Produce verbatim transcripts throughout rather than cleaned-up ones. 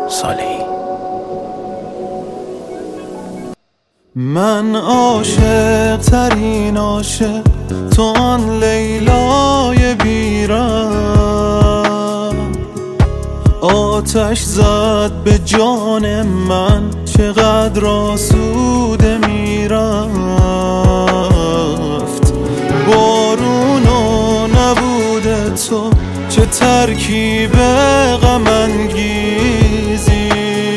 صالحی. من عاشق ترین عاشق، تو آن لیلای بیرم، آتش زد به جان من، چقدر آسوده میرفت. بارونو نبوده تو، چه ترکیب غم انگیزی،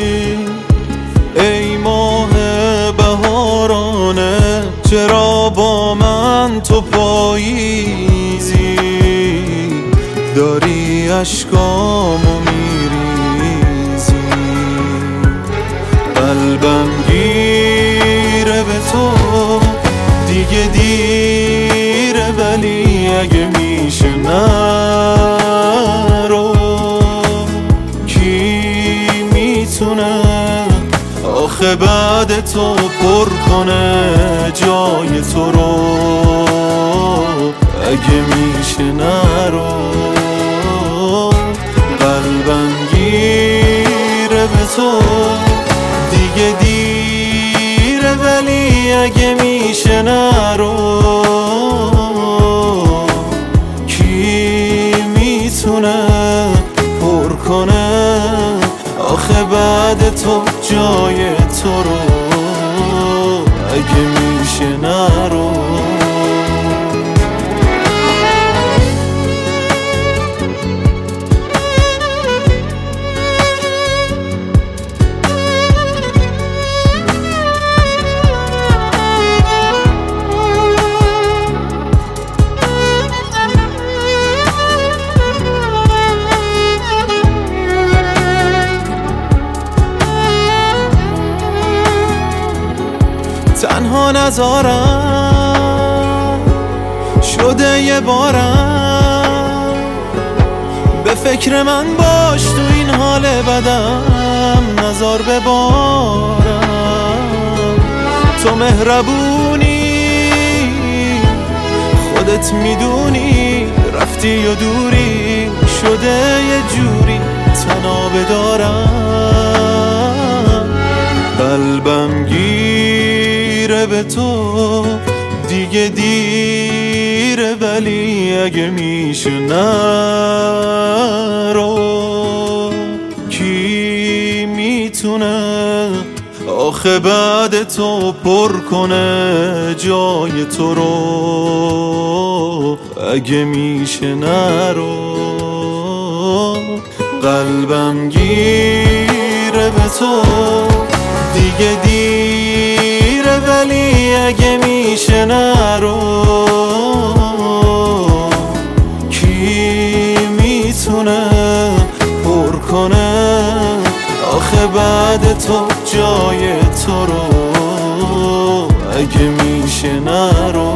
ای ماه بهارانه چرا با من تو پاییزی، داری اشکامو میریزی. قلبم گیره به تو دیگه دیره، ولی اگه میشه نرو. کی میتونه آخه بعد تو پر کنه جای تو رو، اگه میشه نرو. قلبم گیره به تو دیگه دیره، ولی اگه میشه نرو. کی میتونه پر کنه آخه بعد تو جای تو رو، اگه میشه نرو. تنها نذارم شده یه بارم، به فکر من باش تو این حال بدم، نذار ببارم. تو مهربونی خودت میدونی، رفتی و دوری شده یه جوری تنها بدارم. قلبم گیره به تو دیگه دیره، ولی اگه میشه نرو. کی میتونه آخه بعد تو پر کنه جای تو رو، اگه میشه نرو. قلبم گیره به تو دیگه دیره، ولی اگه میشه نرو. کی میتونه پر کنه آخه بعد تو جای تو رو، اگه میشه نرو.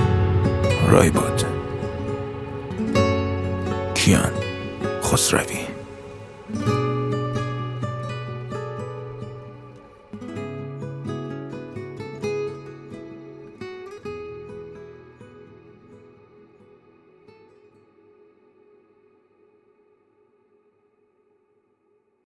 رایبود کیان خسروی.